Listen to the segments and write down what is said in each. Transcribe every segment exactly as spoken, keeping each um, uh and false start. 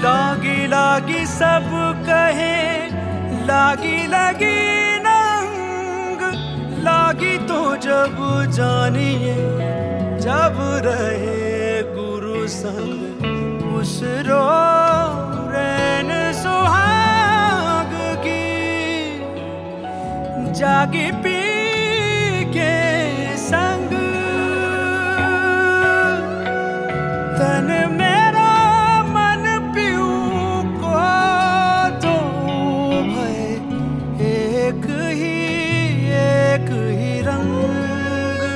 लागी लागी सब कहे, लागी लगी नंग, लागी तो जब जानिए जब रहे गुरु संग, उस रो रैन सुहाग की जागी पी के संग। तन मेरा मन पियू को तो भय एक ही एक ही रंग।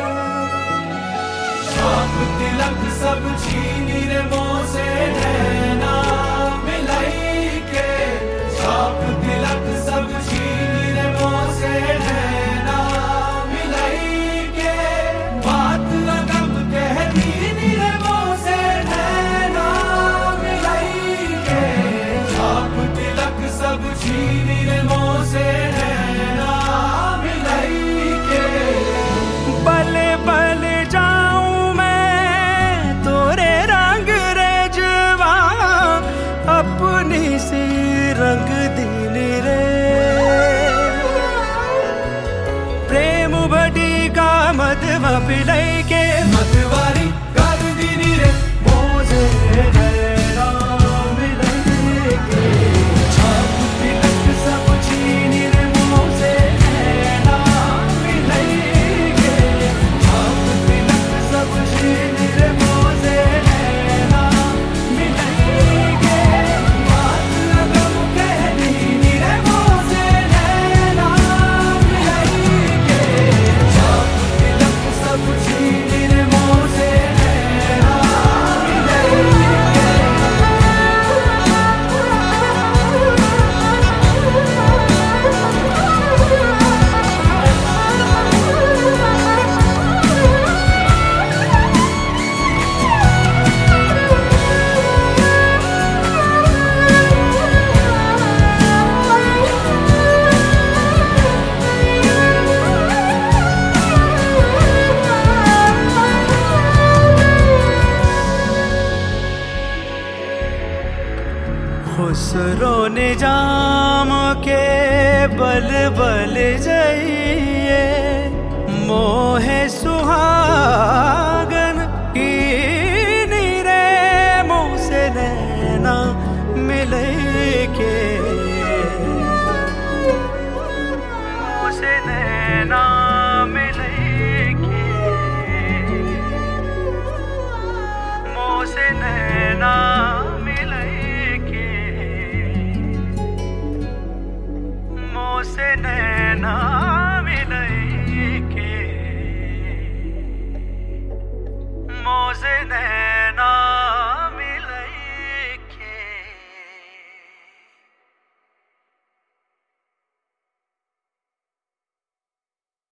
छाप तिलक सब छीनी रे मोह से नैना मिलाई के, छाप तिलक सब छीनी रे मोह से नैना मिलाई के, बात अगम कह दीनी रे मोह से नैना मिलाई के, छाप तिलक सब छीनी रे मोह से नैना मिलाई के। बले बले जाऊं मैं तोरे रंग रेजवा, अपनी सी रंग दीनी रे। प्रेम बड़ी का मधवा पिलाई के, मतवारी कर दीनी रे मोसे नैना मिलाई के, छाप तिलक सब छीनी रे मोह से नैना मिलाई के, छाप तिलक सब छीनी रे मोह से नैना मिलाई के, बात अगम कह दीनी रे मोह से नैना मिलाई के, छाप तिलक सब छीनी रे मोह से नैना मिलाई के। खुसरो निजाम के बल बल जाइए, मोहे सुहागन की नीरे मुँह से नैना मिले के, मुँह से नैना मिले के, मुँह से नैना